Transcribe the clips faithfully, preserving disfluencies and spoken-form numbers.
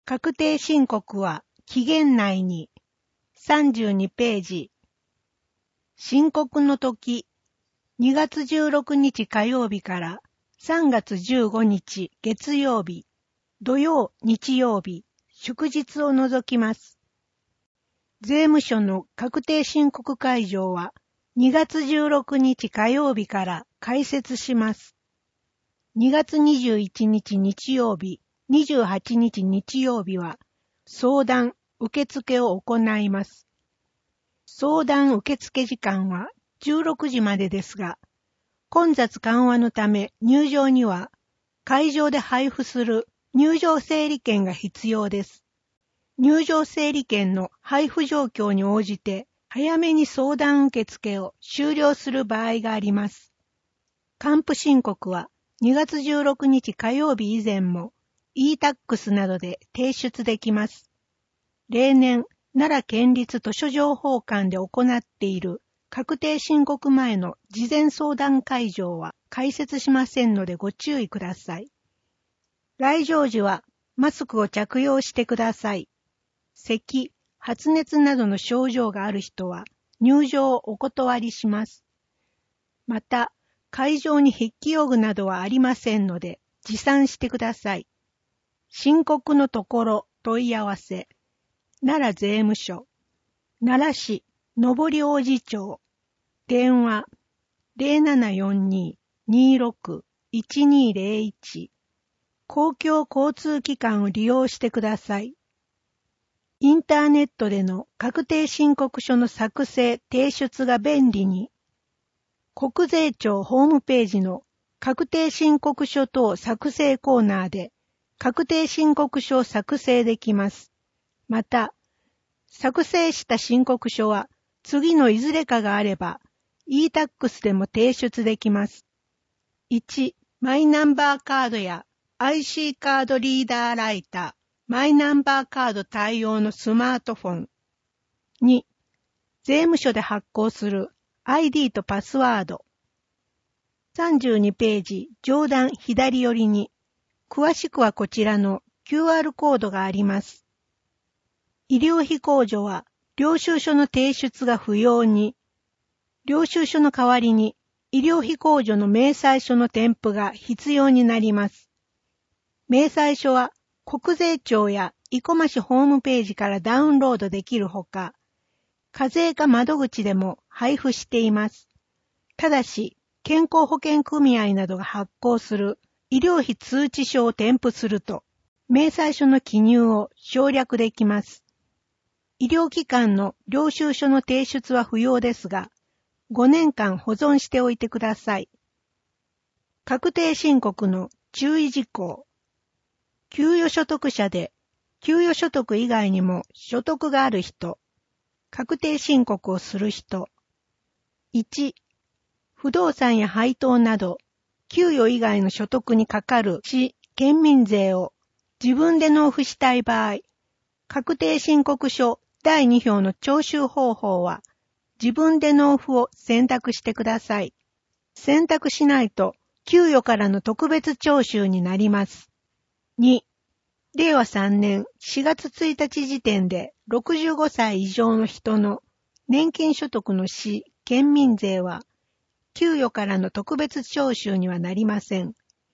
確定申告は期限内にさんじゅうにページ。申告の時、にがつじゅうろくにち火曜日からさんがつじゅうごにち月曜日、土曜、日曜日、祝日を除きます。税務署の確定申告会場はにがつじゅうろくにち火曜日から開設します。にがつにじゅういちにち日曜日、にじゅうはちにち日曜日は相談、受付を行います。相談受付時間はじゅうろくじまでですが、混雑緩和のため入場には会場で配布する入場整理券が必要です。入場整理券の配布状況に応じて早めに相談受付を終了する場合があります。還付申告はにがつじゅうろくにち火曜日以前も イータックス などで提出できます。例年、奈良県立図書情報館で行っている確定申告前の事前相談会場は開設しませんのでご注意ください。来場時はマスクを着用してください。咳、発熱などの症状がある人は入場をお断りします。また、会場に筆記用具などはありませんので持参してください。申告のところ問い合わせ、奈良税務署、奈良市上り王子町、電話 ゼロななよんに にーろく いちにーゼロいち、公共交通機関を利用してください。インターネットでの確定申告書の作成・提出が便利に、国税庁ホームページの確定申告書等作成コーナーで確定申告書を作成できます。また、作成した申告書は次のいずれかがあれば イータックス でも提出できます。いち、マイナンバーカードや アイシー カードリーダーライター、マイナンバーカード対応のスマートフォン。に、税務署で発行する アイディー とパスワード。さんじゅうにページ上段左寄りに、詳しくはこちらの キューアール コードがあります。医療費控除は領収書の提出が不要に、領収書の代わりに医療費控除の明細書の添付が必要になります。明細書は国税庁や生駒市ホームページからダウンロードできるほか、課税課窓口でも配布しています。ただし、健康保険組合などが発行する医療費通知書を添付すると、明細書の記入を省略できます。医療機関の領収書の提出は不要ですが、ごねんかん保存しておいてください。確定申告の注意事項。給与所得者で、給与所得以外にも所得がある人、確定申告をする人。いち、不動産や配当など、給与以外の所得にかかる市、県民税を自分で納付したい場合、確定申告書だいに票の徴収方法は、自分で納付を選択してください。選択しないと、給与からの特別徴収になります。に、れいわさんねんしがつついたち時点でろくじゅうごさい以上の人の年金所得の市、県民税は、給与からの特別徴収にはなりません。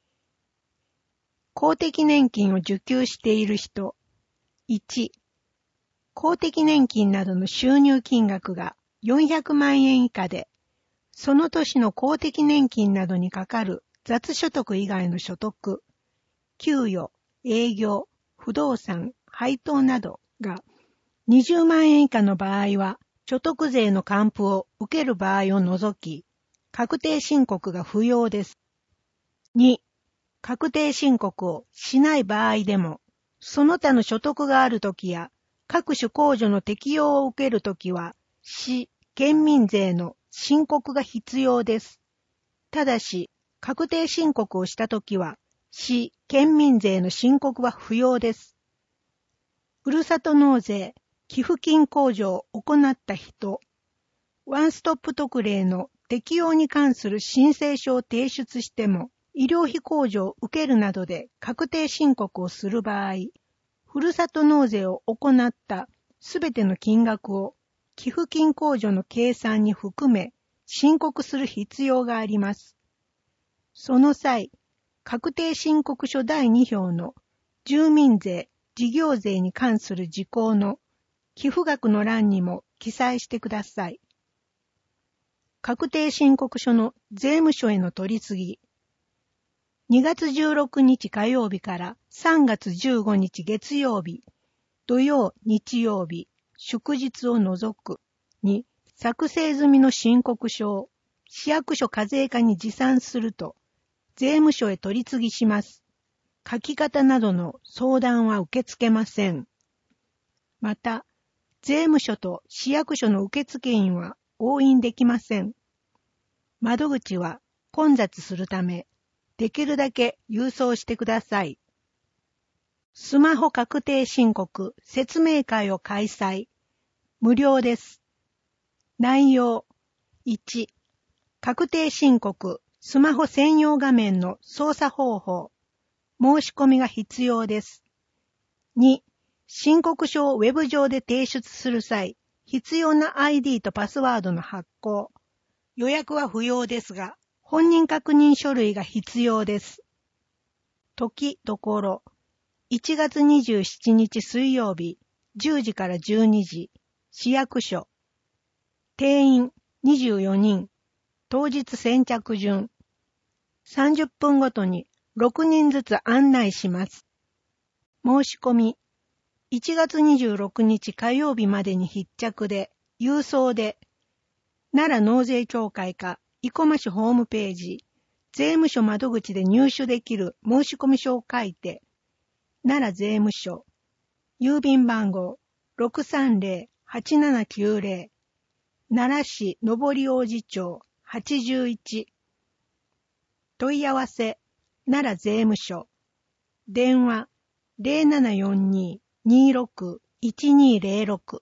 公的年金を受給している人。いち、公的年金などの収入金額がよんひゃくまんえん以下で、その年の公的年金などにかかる雑所得以外の所得、給与、営業、不動産、配当などがにじゅうまんえん以下の場合は、所得税の還付を受ける場合を除き、確定申告が不要です。に、確定申告をしない場合でも、その他の所得があるときや、各種控除の適用を受けるときは、市、県民税の申告が必要です。ただし、確定申告をしたときは、市、県民税の申告は不要です。ふるさと納税、寄付金控除を行った人、ワンストップ特例の適用に関する申請書を提出しても、医療費控除を受けるなどで確定申告をする場合、 ふるさと納税を行ったすべての金額を寄付金控除の計算に含め申告する必要があります。その際、確定申告書だいにひょうの住民税、事業税に関する事項の寄付額の欄にも記載してください。確定申告書の税務署への取り次ぎ。にがつじゅうろくにち火曜日からさんがつじゅうごにち月曜日、土曜、日曜日、祝日を除くに作成済みの申告書を市役所課税課に持参すると税務署へ取り次ぎします。書き方などの相談は受け付けません。また、税務署と市役所の受付員は押印できません。窓口は混雑するため、できるだけ郵送してください。スマホ確定申告説明会を開催。無料です。内容いち、確定申告スマホ専用画面の操作方法。申し込みが必要です。に、申告書をウェブ上で提出する際、必要な アイディー とパスワードの発行。予約は不要ですが、本人確認書類が必要です。時、ところ、いちがつにじゅうしちにち水曜日、じゅうじからじゅうにじ、市役所。定員にじゅうよにん、当日先着順。さんじゅっぷんごとにろくにんずつ案内します。申し込み、いちがつにじゅうろくにち火曜日までに必着で、郵送で、奈良納税協会か、生駒市ホームページ、税務署窓口で入手できる申込書を書いて、奈良税務署、郵便番号 ろくさんぜろはちななきゅうぜろ、奈良市上王子町はちじゅういち、問い合わせ、奈良税務署、電話 ゼロななよんに にーろく いちにーぜろろく。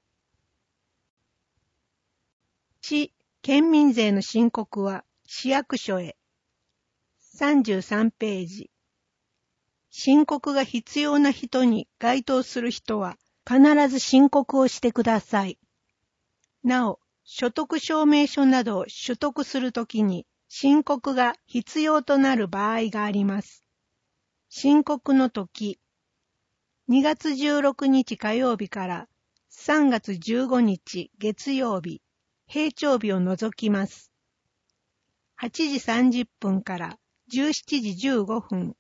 市、県民税の申告は市役所へ。さんじゅうさんページ。申告が必要な人に該当する人は必ず申告をしてください。なお、所得証明書などを取得するときに申告が必要となる場合があります。申告のとき、にがつじゅうろくにち火曜日からさんがつじゅうごにち月曜日、平帳日を除きます。はちじさんじゅっぷんからじゅうしちじじゅうごふん。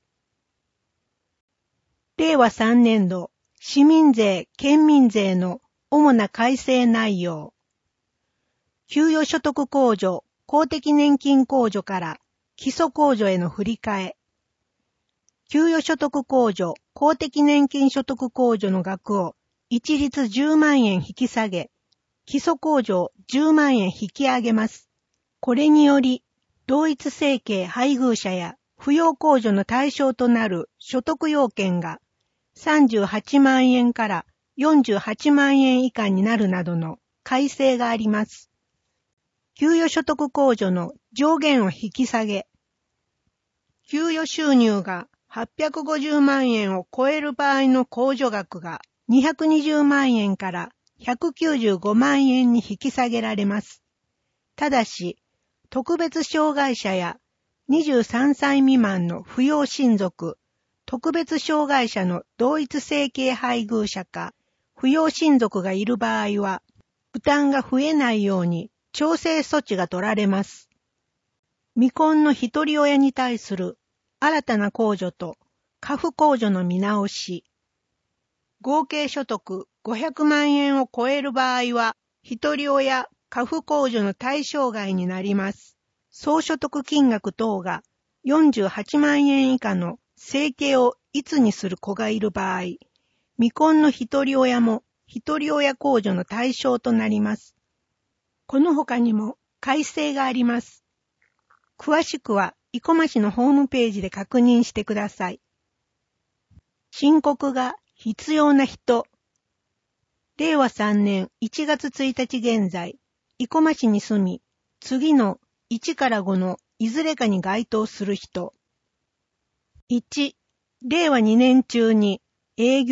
れいわさんねんど市民税・県民税の主な改正内容。給与所得控除・公的年金控除から基礎控除への振り替え。給与所得控除・公的年金所得控除の額を一律じゅうまんえん引き下げ、基礎控除をじゅうまんえん引き上げます。これにより、同一生計配偶者や扶養控除の対象となる所得要件がさんじゅうはちまんえんからよんじゅうはちまんえん以下になるなどの改正があります。給与所得控除の上限を引き下げ、給与収入がはっぴゃくごじゅうまんえんを超える場合の控除額がにひゃくにじゅうまんえんからひゃくきゅうじゅうごまんえんに引き下げられます。ただし、特別障害者やにじゅうさんさい未満の扶養親族、特別障害者の同一生計配偶者か扶養親族がいる場合は、負担が増えないように調整措置が取られます。未婚の一人親に対する新たな控除と家父控除の見直し。合計所得ごひゃくまんえんを超える場合は、一人親家父控除の対象外になります。総所得金額等がよんじゅうはちまんえん以下の生計をいつにする子がいる場合、未婚の一人親も一人親控除の対象となります。この他にも改正があります。詳しくは生駒市のホームページで確認してください。申告が必要な人。れいわさんねんいちがつついたち現在、生駒市に住み、次のいちからごのいずれかに該当する人。いち、れいわにねん中に営業、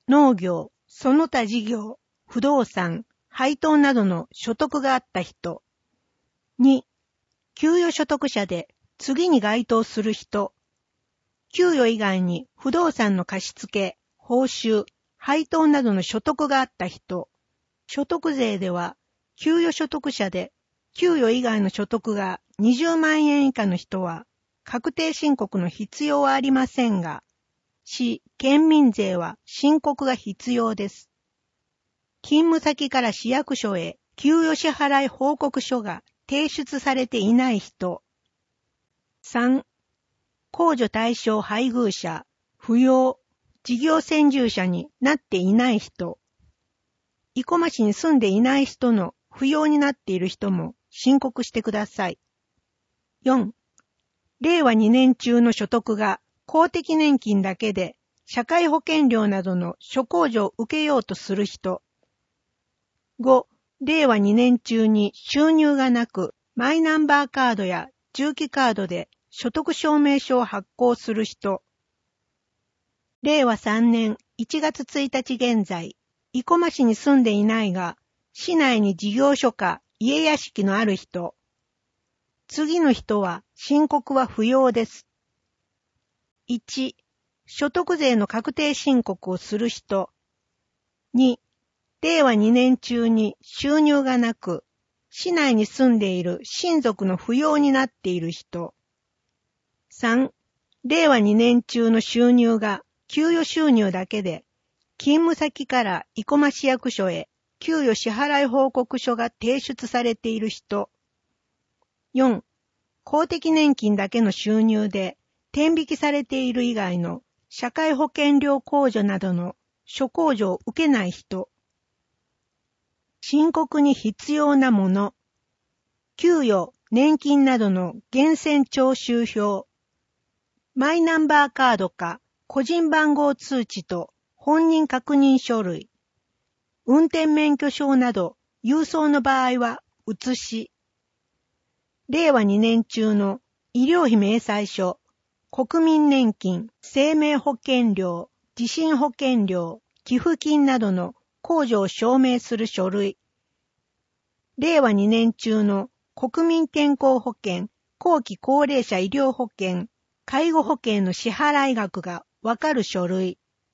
農業、その他事業、不動産、配当などの所得があった人。に、給与所得者で次に該当する人。給与以外に不動産の貸付、報酬、配当などの所得があった人。所得税では、給与所得者で給与以外の所得がにじゅうまんえん以下の人は、確定申告の必要はありませんが、市、県民税は申告が必要です。勤務先から市役所へ給与支払い報告書が提出されていない人。さん、控除対象配偶者、扶養、事業専従者になっていない人。生駒市に住んでいない人の扶養になっている人も申告してください。よん、れいわにねん中の所得が公的年金だけで社会保険料などの諸控除を受けようとする人。ご、れいわにねん中に収入がなくマイナンバーカードや重機カードで所得証明書を発行する人。れいわさんねんいちがつついたち現在、生駒市に住んでいないが、市内に事業所か家屋敷のある人。次の人は申告は不要です。いち、所得税の確定申告をする人。に、れいわにねん中に収入がなく、市内に住んでいる親族の扶養になっている人。さん、れいわにねん中の収入が給与収入だけで、勤務先から生駒市役所へ給与支払い報告書が提出されている人。よん、公的年金だけの収入で、天引きされている以外の社会保険料控除などの諸控除を受けない人。申告に必要なもの。給与、年金などの源泉徴収票。マイナンバーカードか個人番号通知と本人確認書類。運転免許証など郵送の場合は写し。れいわにねん中の医療費明細書、国民年金、生命保険料、地震保険料、寄付金などの控除を証明する書類。れいわにねん中の国民健康保険、後期高齢者医療保険、介護保険の支払い額がわかる書類。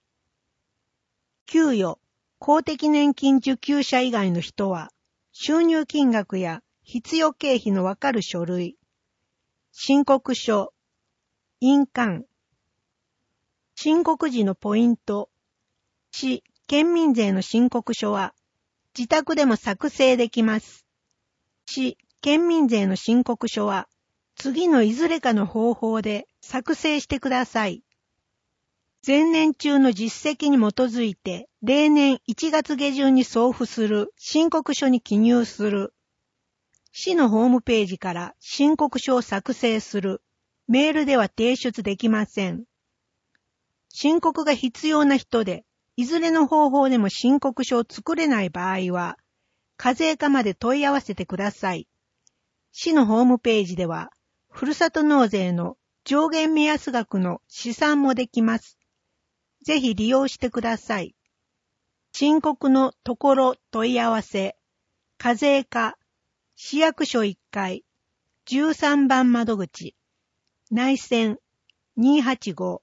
給与、公的年金受給者以外の人は、収入金額や必要経費のわかる書類。申告書、印鑑。申告時のポイント。市、県民税の申告書は、自宅でも作成できます。市、県民税の申告書は、次のいずれかの方法で作成してください。前年中の実績に基づいて、例年いちがつ下旬に送付する申告書に記入する。市のホームページから申告書を作成する。メールでは提出できません。申告が必要な人で、いずれの方法でも申告書を作れない場合は、課税課まで問い合わせてください。市のホームページでは、ふるさと納税の上限目安額の試算もできます。ぜひ利用してください。申告のところ問い合わせ、課税課、市役所いっかい、じゅうさんばん窓口、内線にーはちご。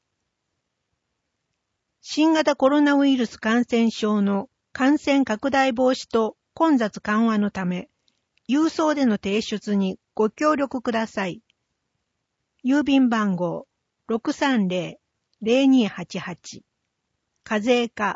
新型コロナウイルス感染症の感染拡大防止と混雑緩和のため、郵送での提出にご協力ください。郵便番号 ろくさんぜろぜろにーはちはち 課税課。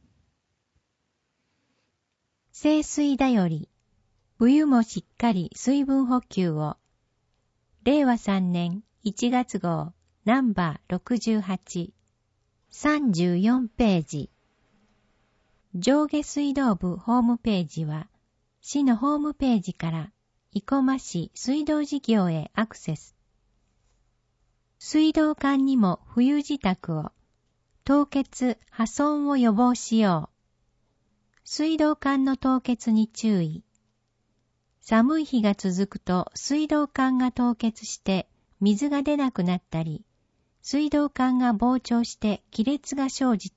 聖水だより、冬もしっかり水分補給を。れいわさんねんいちがつ号ナンバーろくじゅうはち、さんじゅうよんページ。上下水道部ホームページは、市のホームページから生駒市水道事業へアクセス。水道管にも冬支度を、凍結・破損を予防しよう。水道管の凍結に注意。寒い日が続くと水道管が凍結して水が出なくなったり、水道管が膨張して亀裂が生じて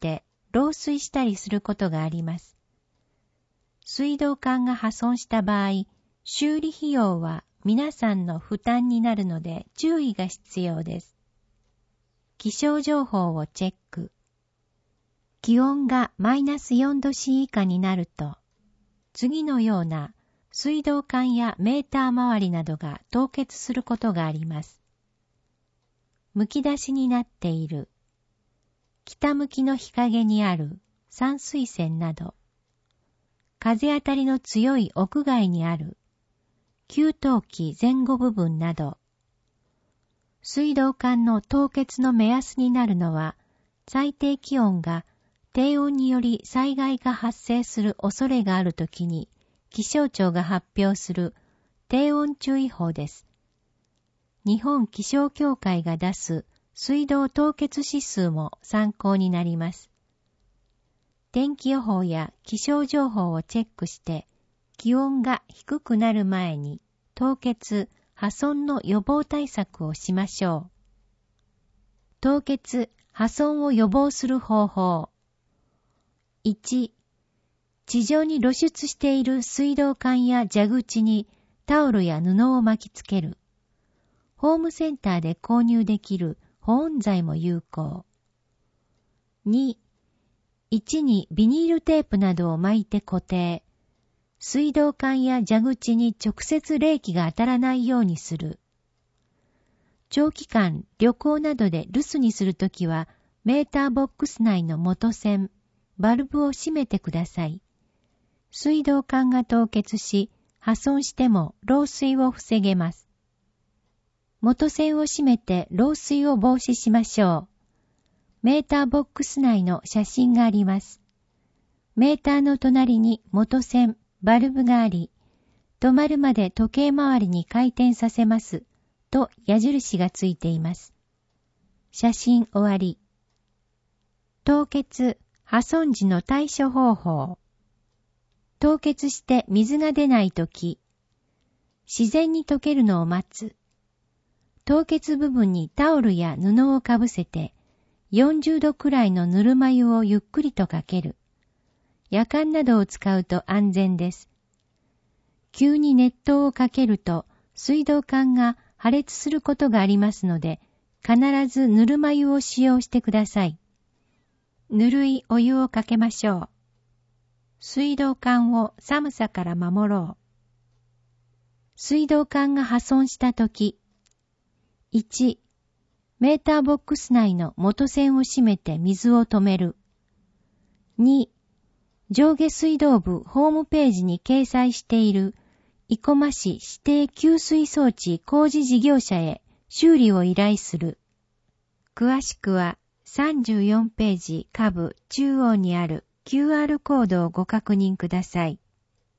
漏水したりすることがあります。水道管が破損した場合、修理費用は皆さんの負担になるので注意が必要です。気象情報をチェック。気温がマイナスよんど C 以下になると、次のような水道管やメーター周りなどが凍結することがあります。むき出しになっている、北向きの日陰にある散水栓など、風当たりの強い屋外にある給湯器前後部分など、水道管の凍結の目安になるのは、最低気温が低温により災害が発生する恐れがあるときに、気象庁が発表する低温注意報です。日本気象協会が出す水道凍結指数も参考になります。天気予報や気象情報をチェックして、気温が低くなる前に凍結、破損の予防対策をしましょう。凍結、破損を予防する方法。いち、地上に露出している水道管や蛇口にタオルや布を巻きつける。ホームセンターで購入できる保温剤も有効。に、位置にビニールテープなどを巻いて固定。水道管や蛇口に直接冷気が当たらないようにする。長期間旅行などで留守にするときはメーターボックス内の元栓、バルブを閉めてください。水道管が凍結し、破損しても漏水を防げます。元栓を閉めて漏水を防止しましょう。メーターボックス内の写真があります。メーターの隣に元栓、バルブがあり、止まるまで時計回りに回転させますと矢印がついています。写真終わり。凍結、破損時の対処方法。凍結して水が出ないとき、自然に溶けるのを待つ。凍結部分にタオルや布をかぶせて、よんじゅうどくらいのぬるま湯をゆっくりとかける。やかんなどを使うと安全です。急に熱湯をかけると水道管が破裂することがありますので、必ずぬるま湯を使用してください。ぬるいお湯をかけましょう。水道管を寒さから守ろう。水道管が破損したとき、いち、メーターボックス内の元栓を閉めて水を止める。に、上下水道部ホームページに掲載している生駒市指定給水装置工事事業者へ修理を依頼する。詳しくはさんじゅうよんページ下部中央にある キューアール コードをご確認ください。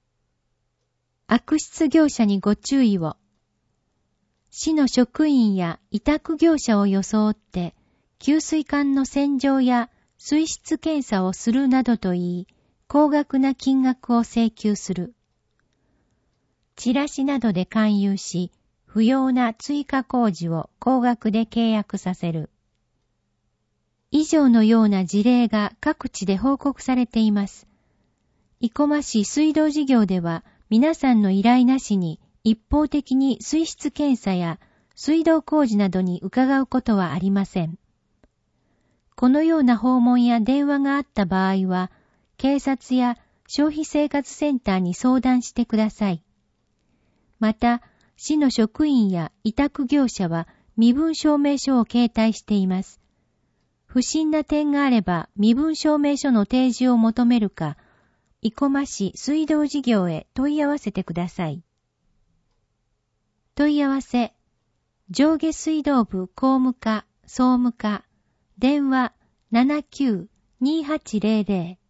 悪質業者にご注意を。市の職員や委託業者を装って給水管の洗浄や水質検査をするなどと言い、高額な金額を請求する。チラシなどで勧誘し、不要な追加工事を高額で契約させる。以上のような事例が各地で報告されています。生駒市水道事業では皆さんの依頼なしに一方的に水質検査や水道工事などに伺うことはありません。このような訪問や電話があった場合は、警察や消費生活センターに相談してください。また、市の職員や委託業者は身分証明書を携帯しています。不審な点があれば身分証明書の提示を求めるか、生駒市水道事業へ問い合わせてください。問い合わせ、上下水道部工務課、総務課、電話 ななきゅう にーはちゼロゼロ